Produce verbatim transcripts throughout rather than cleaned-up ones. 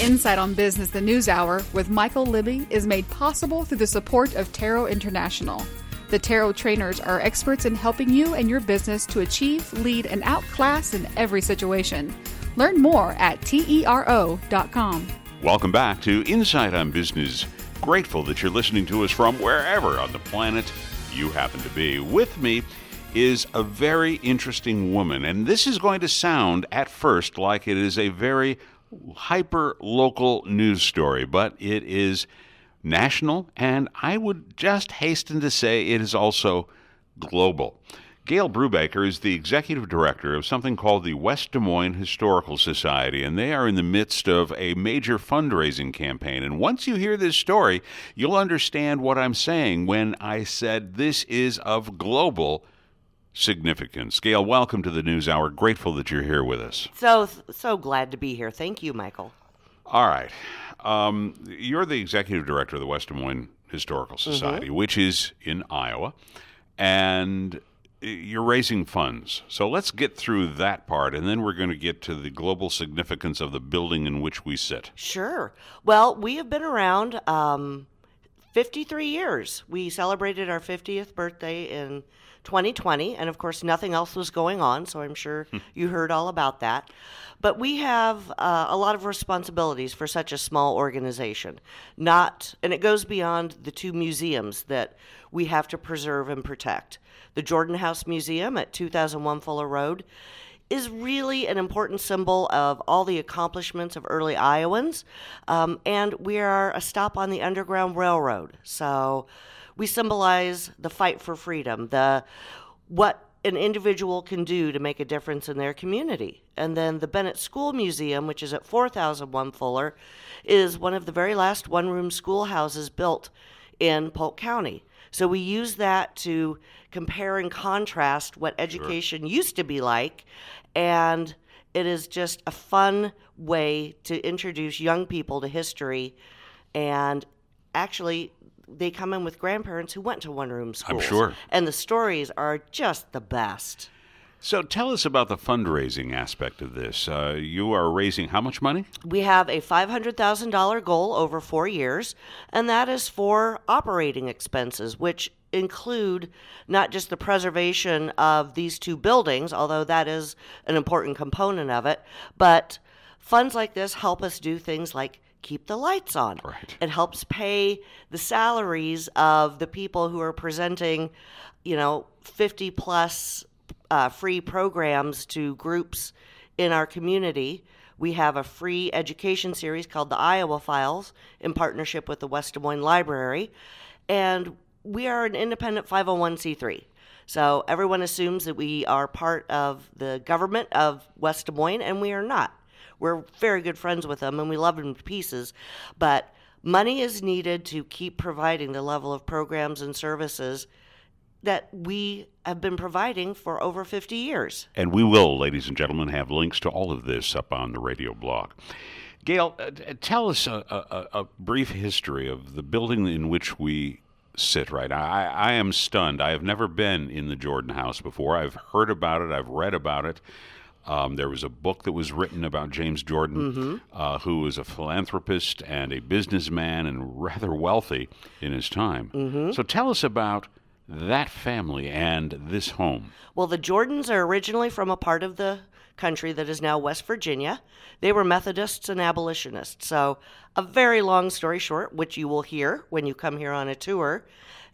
Insight on Business, the News Hour with Michael Libby is made possible through the support of Tarot International. The Tarot trainers are experts in helping you and your business to achieve, lead, and outclass in every situation. Learn more at tero dot com. Welcome back to Insight on Business. Grateful that you're listening to us from wherever on the planet you happen to be. With me is a very interesting woman, and this is going to sound at first like it is a very hyper-local news story, but it is national, and I would just hasten to say it is also global. Gail Brubaker is the executive director of something called the West Des Moines Historical Society, and they are in the midst of a major fundraising campaign. And once you hear this story, you'll understand what I'm saying when I said this is of global significance. Gail, welcome to the News Hour. Grateful that you're here with us. So, so glad to be here. Thank you, Michael. All right. Um, you're the executive director of the West Des Moines Historical Society, mm-hmm. which is in Iowa, and you're raising funds. So let's get through that part, and then we're going to get to the global significance of the building in which we sit. Sure. Well, we have been around um, fifty-three years. We celebrated our fiftieth birthday in twenty twenty, and of course nothing else was going on, so I'm sure you heard all about that. But we have uh, a lot of responsibilities for such a small organization. Not, and it goes beyond the two museums that we have to preserve and protect. The Jordan House Museum at two thousand one Fuller Road is really an important symbol of all the accomplishments of early Iowans, um, and we are a stop on the Underground Railroad. So we symbolize the fight for freedom, the what an individual can do to make a difference in their community. And then the Bennett School Museum, which is at four thousand one Fuller, is one of the very last one-room schoolhouses built in Polk County. So we use that to compare and contrast what education sure. used to be like, and it is just a fun way to introduce young people to history. And actually, they come in with grandparents who went to one-room schools. I'm sure. And the stories are just the best. So tell us about the fundraising aspect of this. Uh, you are raising how much money? We have a five hundred thousand dollars goal over four years, and that is for operating expenses, which include not just the preservation of these two buildings, although that is an important component of it, but funds like this help us do things like keep the lights on. Right. It helps pay the salaries of the people who are presenting, you know, fifty plus uh, free programs to groups in our community. We have a free education series called the Iowa Files in partnership with the West Des Moines Library. And we are an independent five oh one c three. So everyone assumes that we are part of the government of West Des Moines, and we are not. We're very good friends with them, and we love them to pieces. But money is needed to keep providing the level of programs and services that we have been providing for over fifty years. And we will, ladies and gentlemen, have links to all of this up on the radio blog. Gail, uh, tell us a, a, a brief history of the building in which we sit right now. I, I am stunned. I have never been in the Jordan House before. I've heard about it. I've read about it. Um, there was a book that was written about James Jordan, mm-hmm. uh, who was a philanthropist and a businessman and rather wealthy in his time. Mm-hmm. So tell us about that family and this home. Well, the Jordans are originally from a part of the country that is now West Virginia. They were Methodists and abolitionists. So a very long story short, which you will hear when you come here on a tour,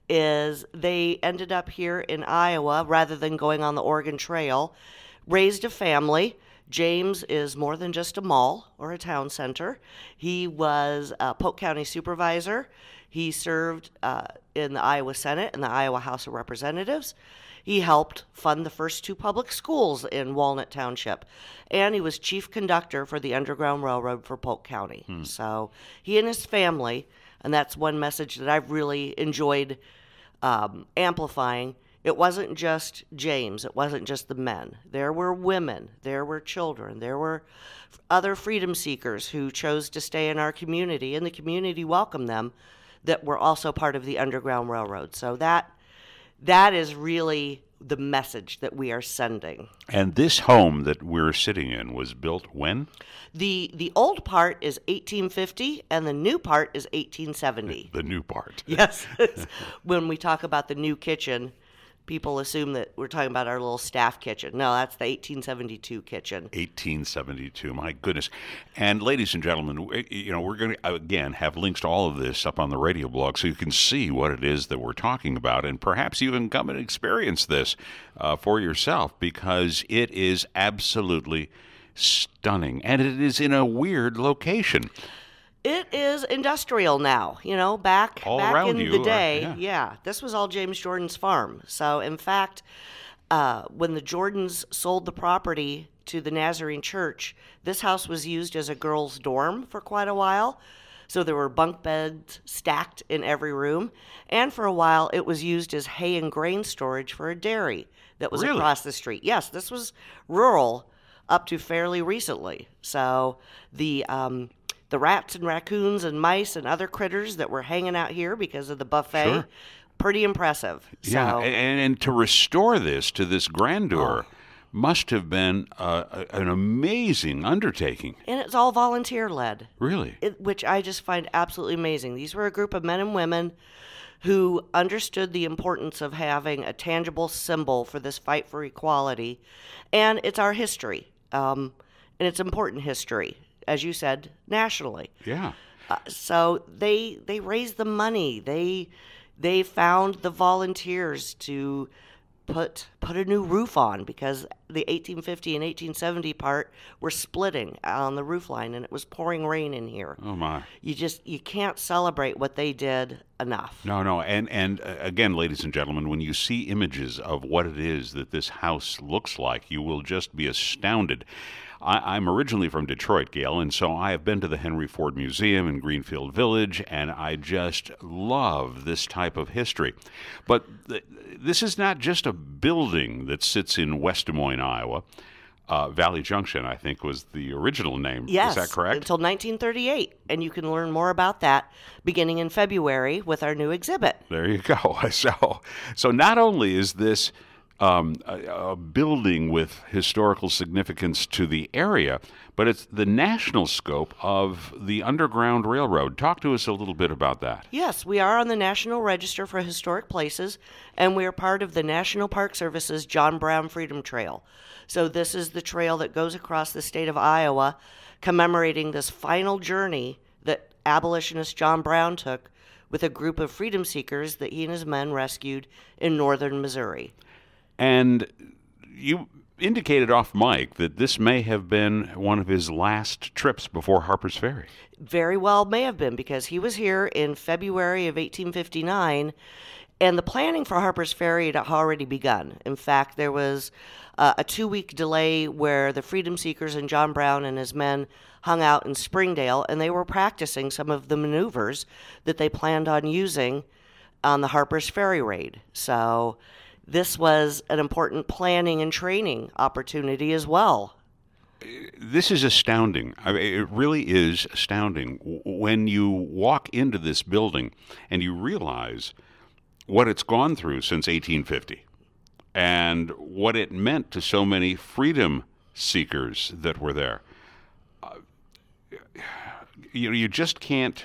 is they ended up here in Iowa rather than going on the Oregon Trail, raised a family. James is more than just a mall or a town center. He was a Polk County supervisor. He served uh, in the Iowa Senate and the Iowa House of Representatives. He helped fund the first two public schools in Walnut Township. And he was chief conductor for the Underground Railroad for Polk County. Hmm. So he and his family, and that's one message that I've really enjoyed um, amplifying. It wasn't just James. It wasn't just the men. There were women. There were children. There were other freedom seekers who chose to stay in our community, and the community welcomed them, that were also part of the Underground Railroad. So that that is really the message that we are sending. And this home that we're sitting in was built when? The the old part is eighteen fifty, and the new part is eighteen seventy. The new part. Yes. When we talk about the new kitchen, people assume that we're talking about our little staff kitchen. No, that's the eighteen seventy-two kitchen. eighteen seventy-two, my goodness. And ladies and gentlemen, we- you know, we're going to, again, have links to all of this up on the radio blog so you can see what it is that we're talking about. And perhaps you can come and experience this uh, for yourself, because it is absolutely stunning. And it is in a weird location. It is industrial now, you know, back All back around in you the are- day. yeah. yeah, this was all James Jordan's farm. So, in fact, uh, when the Jordans sold the property to the Nazarene Church, this house was used as a girls' dorm for quite a while. So there were bunk beds stacked in every room. And for a while, it was used as hay and grain storage for a dairy that was Really? across the street. Yes, this was rural up to fairly recently. So the um, the rats and raccoons and mice and other critters that were hanging out here because of the buffet, Sure. pretty impressive. Yeah, So, and, and to restore this to this grandeur Oh. must have been uh, a- an amazing undertaking. and it's all volunteer led. Really? It, which I just find absolutely amazing. These were a group of men and women who understood the importance of having a tangible symbol for this fight for equality, and it's our history, um, and it's important history, as you said, nationally. Yeah. Uh, so they they raised the money. They they found the volunteers to put put a new roof on, because the eighteen fifty and eighteen seventy part were splitting on the roof line, and it was pouring rain in here. Oh, my. You just you can't celebrate what they did enough. No, no. And, and uh, again, ladies and gentlemen, when you see images of what it is that this house looks like, you will just be astounded. I, I'm originally from Detroit, Gail, and so I have been to the Henry Ford Museum in Greenfield Village, and I just love this type of history. But th- this is not just a building that sits in West Des Moines, Iowa. Uh, Valley Junction, I think, was the original name. Yes, Is that correct? until nineteen thirty-eight, and you can learn more about that beginning in February with our new exhibit. There you go. So, so not only is this um, a, a building with historical significance to the area, but it's the national scope of the Underground Railroad. Talk to us a little bit about that. Yes, we are on the National Register for Historic Places, and we are part of the National Park Service's John Brown Freedom Trail. So this is the trail that goes across the state of Iowa, commemorating this final journey that abolitionist John Brown took with a group of freedom seekers that he and his men rescued in northern Missouri. And you indicated off mic that this may have been one of his last trips before Harper's Ferry. Very well may have been, because he was here in February of eighteen fifty-nine, and the planning for Harper's Ferry had already begun. In fact, there was uh, a two-week delay where the freedom seekers and John Brown and his men hung out in Springdale, and they were practicing some of the maneuvers that they planned on using on the Harper's Ferry raid. So this was an important planning and training opportunity as well. This is astounding. I mean, it really is astounding W- when you walk into this building and you realize what it's gone through since eighteen fifty and what it meant to so many freedom seekers that were there. Uh, you know, you just can't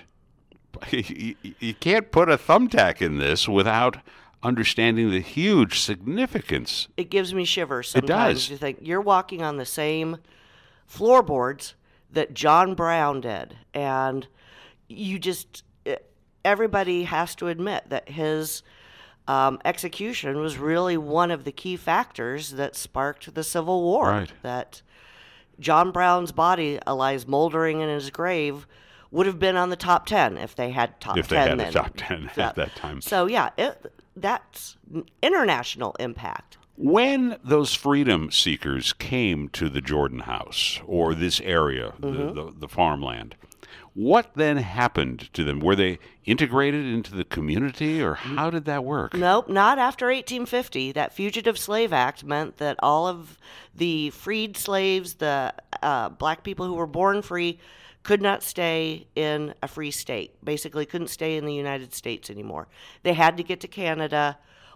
you, you can't put a thumbtack in this without understanding the huge significance. It gives me shivers It sometimes. does. You think you're walking on the same floorboards that John Brown did, and you just everybody has to admit that his um, execution was really one of the key factors that sparked the Civil War. Right. That John Brown's body lies moldering in his grave would have been on the top ten if they had top If they ten had a then. top ten at that time. So yeah, it, that's international impact. When those freedom seekers came to the Jordan House or this area, Mm-hmm. the, the, the farmland, what then happened to them? Were they integrated into the community, or how did that work? Nope, not after eighteen fifty. That Fugitive Slave Act meant that all of the freed slaves, the uh, black people who were born free, could not stay in a free state. Basically, couldn't stay in the United States anymore. They had to get to Canada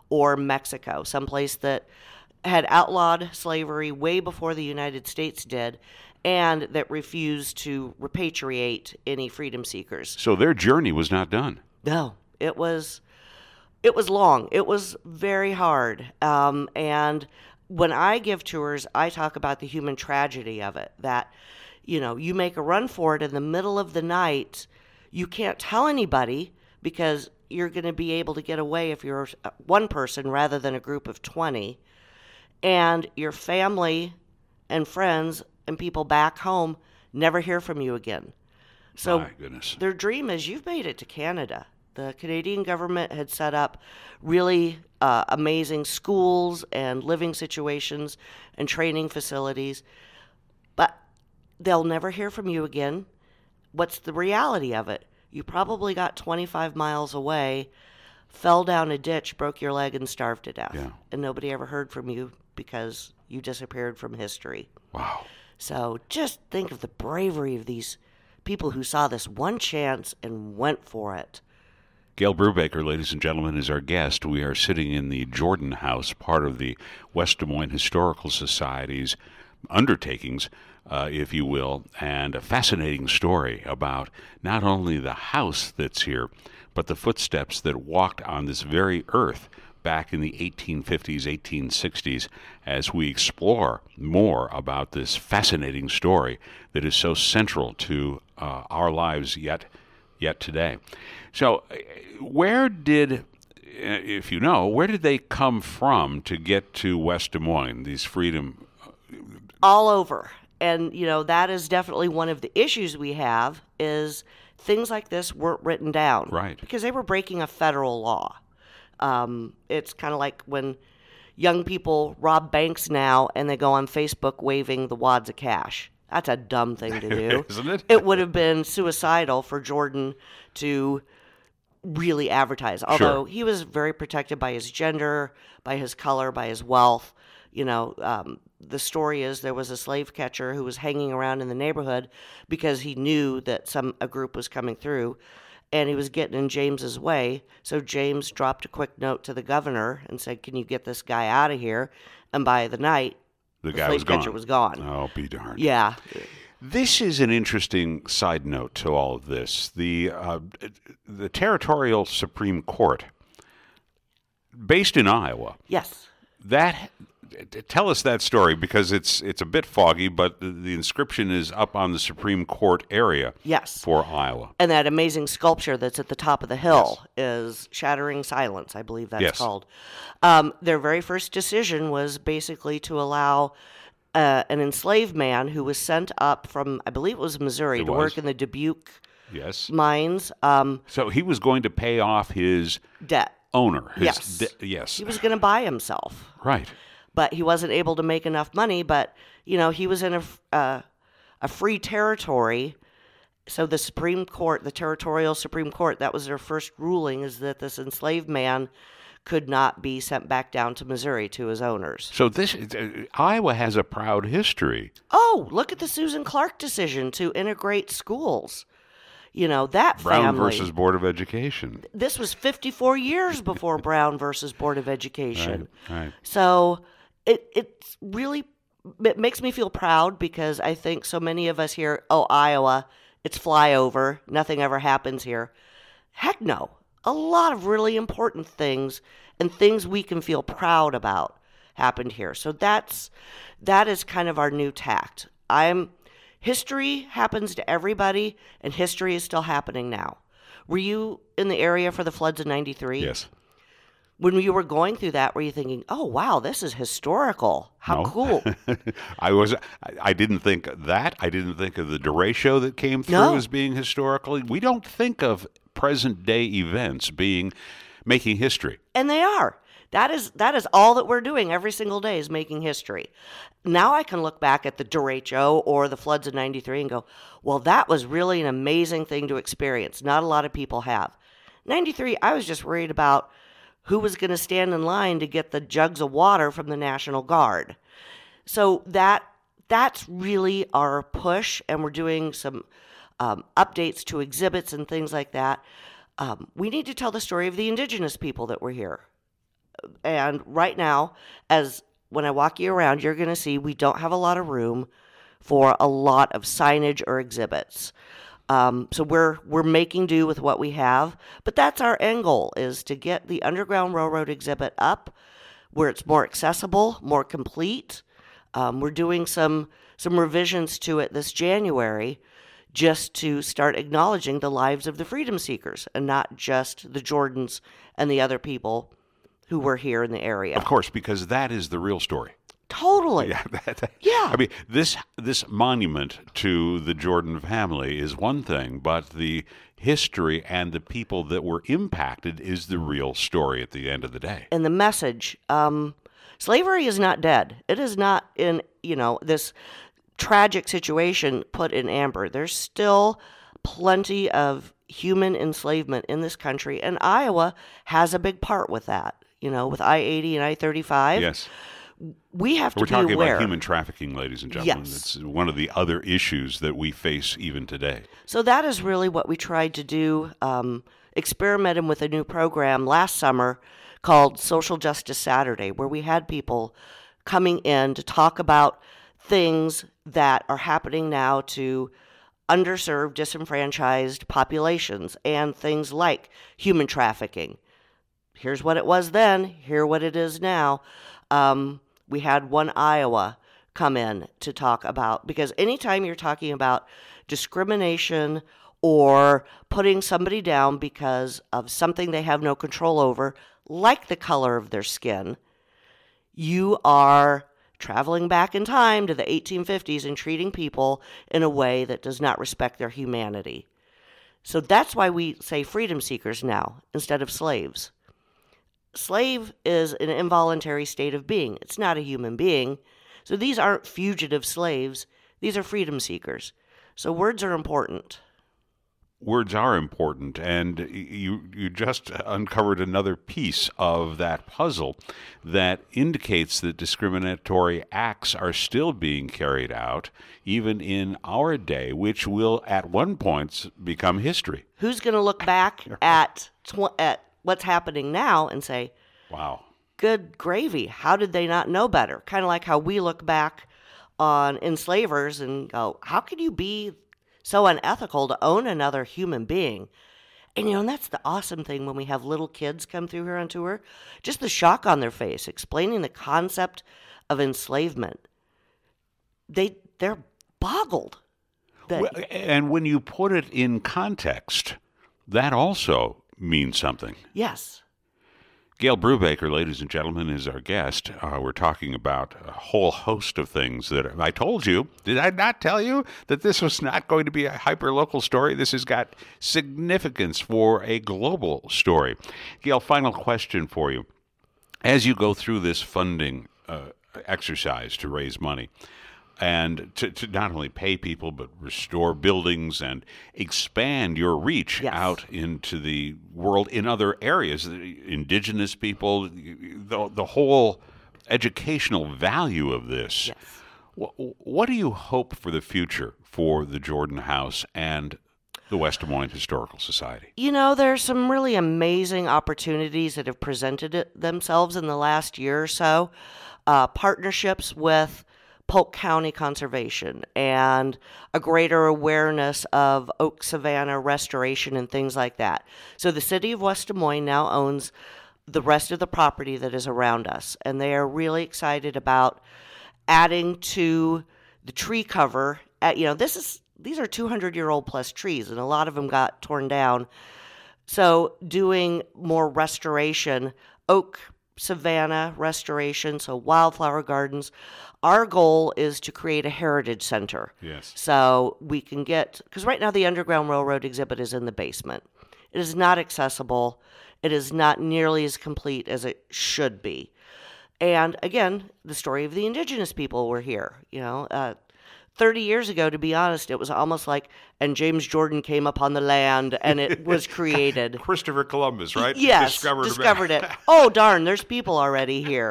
or Mexico, someplace that had outlawed slavery way before the United States did, and that refused to repatriate any freedom seekers. So their journey was not done. No, it was it was long. It was very hard. Um, and when I give tours, I talk about the human tragedy of it, that, you know, you make a run for it in the middle of the night. You can't tell anybody because you're going to be able to get away if you're one person rather than a group of twenty. And your family and friends and people back home never hear from you again. So My goodness. Their dream is you've made it to Canada. The Canadian government had set up really uh, amazing schools and living situations and training facilities, but they'll never hear from you again. What's the reality of it? You probably got twenty-five miles away, fell down a ditch, broke your leg, and starved to death. Yeah. And nobody ever heard from you because you disappeared from history. Wow. So just think of the bravery of these people who saw this one chance and went for it. Gail Brubaker, ladies and gentlemen, is our guest. We are sitting in the Jordan House, part of the West Des Moines Historical Society's undertakings, uh, if you will, and a fascinating story about not only the house that's here, but the footsteps that walked on this very earth back in the eighteen fifties, eighteen sixties, as we explore more about this fascinating story that is so central to uh, our lives yet yet today. So where did, if you know, where did they come from to get to West Des Moines, these freedom? All over. And, you know, that is definitely one of the issues we have is things like this weren't written down. Right. Because they were breaking a federal law. Um, it's kind of like when young people rob banks now and they go on Facebook waving the wads of cash. That's a dumb thing to do. Isn't it? It would have been suicidal for Jordan to really advertise. Although Sure. he was very protected by his gender, by his color, by his wealth. You know, um, the story is there was a slave catcher who was hanging around in the neighborhood because he knew that some a group was coming through, and he was getting in James's way. So James dropped a quick note to the governor and said, "Can you get this guy out of here?" And by the night, The the guy slave was gone. catcher was gone. Oh, be darned. Yeah. This is an interesting side note to all of this. The uh, the Territorial Supreme Court, based in Iowa, Yes. that tell us that story, because it's it's a bit foggy, but the, the inscription is up on the Supreme Court area Yes. for Iowa. And that amazing sculpture that's at the top of the hill is Shattering Silence, I believe that's Yes. called. Um, their very first decision was basically to allow uh, an enslaved man who was sent up from, I believe it was Missouri, It to was. work in the Dubuque Yes. mines, um, So he was going to pay off his debt. owner. His Yes. de- yes. He was going to buy himself. Right. But he wasn't able to make enough money. But, you know, he was in a, uh, a free territory. So the Supreme Court, the Territorial Supreme Court, that was their first ruling, is that this enslaved man could not be sent back down to Missouri to his owners. So this uh, Iowa has a proud history. Oh, look at the Susan Clark decision to integrate schools. You know, that Brown family. versus Board of Education. This was fifty-four years before Brown versus Board of Education. Right, right. So it it's really it makes me feel proud because I think so many of us here, oh, Iowa, it's flyover, nothing ever happens here. Heck no. A lot of really important things and things we can feel proud about happened here. So that's that is kind of our new tact. I'm history happens to everybody, and history is still happening now. Were you in the area for the floods of ninety-three? Yes. When you were going through that, were you thinking, oh, wow, this is historical. How No. cool. I was. I, I didn't think that. I didn't think of the derecho that came through No. as being historical. We don't think of present day events being making history. And they are. That is that is all that we're doing every single day is making history. Now I can look back at the derecho or the floods of ninety-three and go, well, that was really an amazing thing to experience. Not a lot of people have. ninety-three, I was just worried about who was going to stand in line to get the jugs of water from the National Guard. So that that's really our push, and we're doing some um, updates to exhibits and things like that. Um, we need to tell the story of the indigenous people that were here. And right now, as when I walk you around, you're going to see we don't have a lot of room for a lot of signage or exhibits. Um, so we're we're making do with what we have, but that's our end goal, is to get the Underground Railroad exhibit up where it's more accessible, more complete. Um, we're doing some some revisions to it this January, just to start acknowledging the lives of the freedom seekers and not just the Jordans and the other people who were here in the area. Of course, because that is the real story. Totally. Yeah, that, that- Yeah. I mean, this this monument to the Jordan family is one thing, but the history and the people that were impacted is the real story at the end of the day. And the message, um, slavery is not dead. It is not in, you know, this tragic situation put in amber. There's still plenty of human enslavement in this country, and Iowa has a big part with that, you know, with I eighty and I thirty-five. Yes. We have to We're be talking aware. about human trafficking, ladies and gentlemen. Yes. It's one of the other issues that we face even today. So that is really what we tried to do, um, experimenting with a new program last summer called Social Justice Saturday, where we had people coming in to talk about things that are happening now to underserved, disenfranchised populations, and things like human trafficking. Here's what it was then, here what it is now. Um, we had One Iowa come in to talk about, because anytime you're talking about discrimination or putting somebody down because of something they have no control over, like the color of their skin, you are traveling back in time to the eighteen fifties and treating people in a way that does not respect their humanity. So that's why we say freedom seekers now instead of slaves. Slave is an involuntary state of being. It's not a human being. So these aren't fugitive slaves. These are freedom seekers. So words are important. Words are important, and you you just uncovered another piece of that puzzle that indicates that discriminatory acts are still being carried out, even in our day, which will at one point become history. Who's going to look back at tw- at what's happening now and say, Wow. good gravy, how did they not know better? Kind of like how we look back on enslavers and go, how could you be so unethical to own another human being? And, you know, and that's the awesome thing when we have little kids come through here on tour, just the shock on their face, explaining the concept of enslavement. They, they're boggled. That, Well, and when you put it in context, that also means something. yes. Gail Brubaker, ladies and gentlemen, is our guest. Uh, we're talking about a whole host of things that I told you. Did I not tell you that this was not going to be a hyper-local story? This has got significance for a global story. Gail, final question for you. As you go through this funding uh, exercise to raise money, and to, to not only pay people, but restore buildings and expand your reach Yes. out into the world in other areas, the indigenous people, the, the whole educational value of this. Yes. What, what do you hope for the future for the Jordan House and the West Des Moines Historical Society? You know, there's some really amazing opportunities that have presented it themselves in the last year or so. Uh, partnerships with Polk County Conservation and a greater awareness of oak savanna restoration and things like that. So the city of West Des Moines now owns the rest of the property that is around us, and they are really excited about adding to the tree cover. At, you know, this is these are two hundred year old plus trees, and a lot of them got torn down. So doing more restoration, oak savanna restoration, so wildflower gardens. Our goal is to create a heritage center. Yes. So we can get, because right now the Underground Railroad exhibit is in the basement. It is not accessible. It is not nearly as complete as it should be. And again, the story of the indigenous people were here. You know, uh, thirty years ago, to be honest, it was almost like, and James Jordan came upon the land and it was created. Christopher Columbus, right? Yes, Discovered, discovered it. Oh, darn, there's people already here.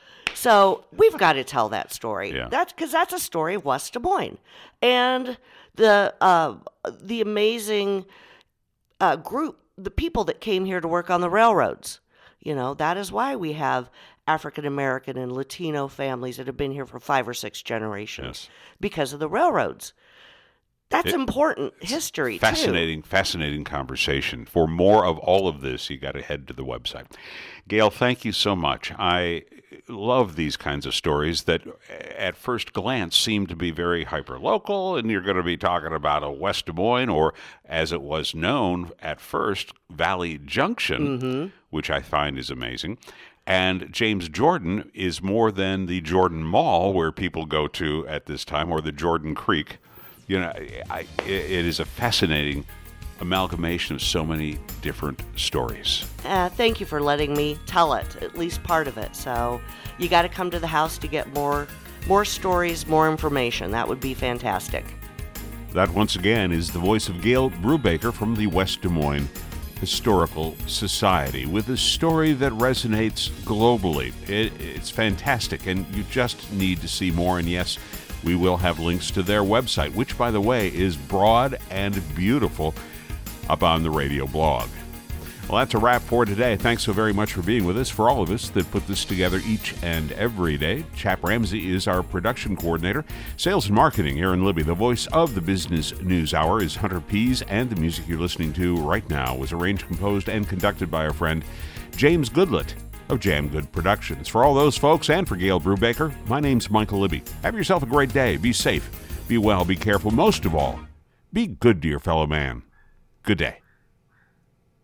So we've got to tell that story. Yeah. That's because that's a story of West Des Moines and the uh, the amazing uh, group, the people that came here to work on the railroads. You know, that is why we have African American and Latino families that have been here for five or six generations, Yes. because of the railroads. That's It- important history, Fascinating, fascinating conversation. For more of all of this, you got to head to the website. Gail, thank you so much. I love these kinds of stories that at first glance seem to be very hyper-local, and you're going to be talking about a West Des Moines, or as it was known at first, Valley Junction, Mm-hmm. which I find is amazing. And James Jordan is more than the Jordan Mall where people go to at this time, or the Jordan Creek. You know, I, it is a fascinating amalgamation of so many different stories. too. Uh, thank you for letting me tell it, at least part of it. So you got to come to the house to get more, more stories, more information. That would be fantastic. That, once again, is the voice of Gail Brubaker from the West Des Moines Historical Society, with a story that resonates globally. It, it's fantastic, and you just need to see more. And yes, we will have links to their website, which, by the way, is broad and beautiful, up on the radio blog. Well, that's a wrap for today. Thanks so very much for being with us. For all of us that put this together each and every day, Chap Ramsey is our production coordinator. Sales and marketing, Aaron Libby. The voice of the Business News Hour is Hunter Pease, and the music you're listening to right now was arranged, composed, and conducted by our friend James Goodlett of Jam Good Productions. For all those folks, and for Gail Brubaker, my name's Michael Libby. Have yourself a great day. Be safe, be well, be careful. Most of all, be good to your fellow man. Good day.